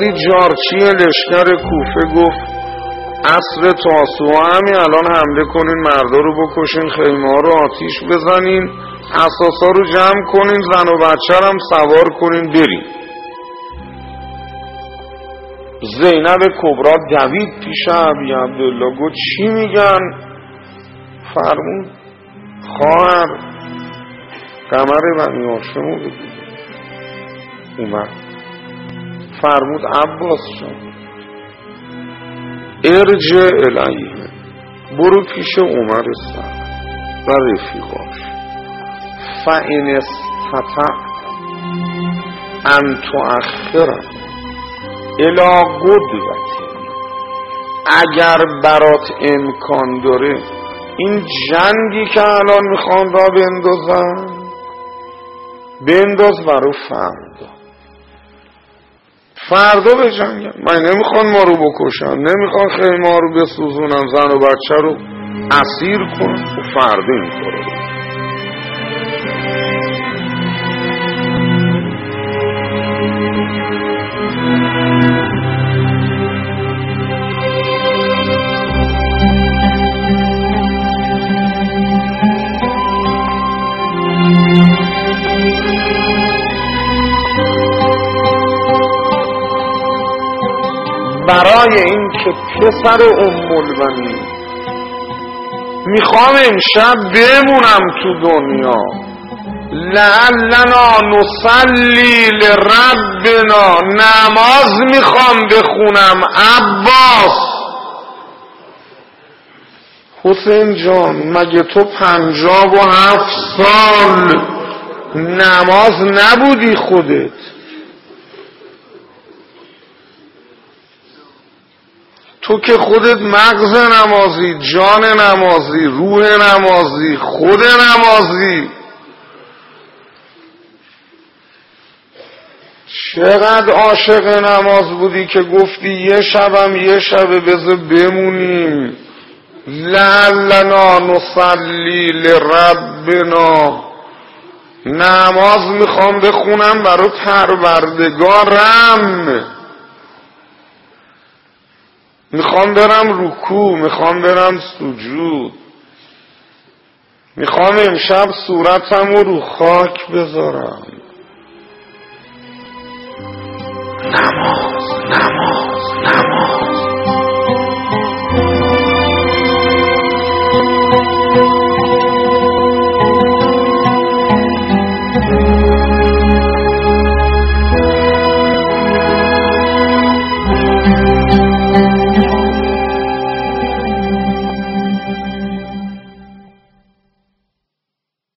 وقتی جارچی لشکر کوفه گفت عصر تاسوعا همین الان حمله کنین، مردا رو بکشین، خیمه ها رو آتیش بزنین، اساسا رو جمع کنین، زن و بچه هم سوار کنین برین. زینب کبرا دوید پیش ابی عبدالله گفت چی میگن؟ فرمود خواهر قمر بنی هاشم رو بگید. اومد فرمود عباس جان ارجع الیه، برو پیش عمر سعد و رفیقاش، فإن استطعت ان تؤخرهم الی قدوتی، اگر برات امکان داره این جنگی که الان میخوان را بنداز برو فردا به جنگم. من نمیخوان ما رو بکشن، نمیخوان خیمه ها رو بسوزونن، زن و بچه رو اسیر کنن و فردا این کارو رو. برای این که پسر البنین میخوام امشب بمونم تو دنیا، لعلنا نصلی لربنا، نماز میخوام بخونم. عباس حسین جان مگه تو 57 سال نماز نبودی خودت؟ تو که خودت مغز نمازی، جان نمازی، روح نمازی، خود نمازی. چقدر عاشق نماز بودی که گفتی یه شبه بذار بمونیم، لعلنا نصلی لربنا، نماز میخوام بخونم برای پروردگارم، میخوام برم رکوع، میخوام برم سجود، میخوام امشب صورتم رو خاک بذارم.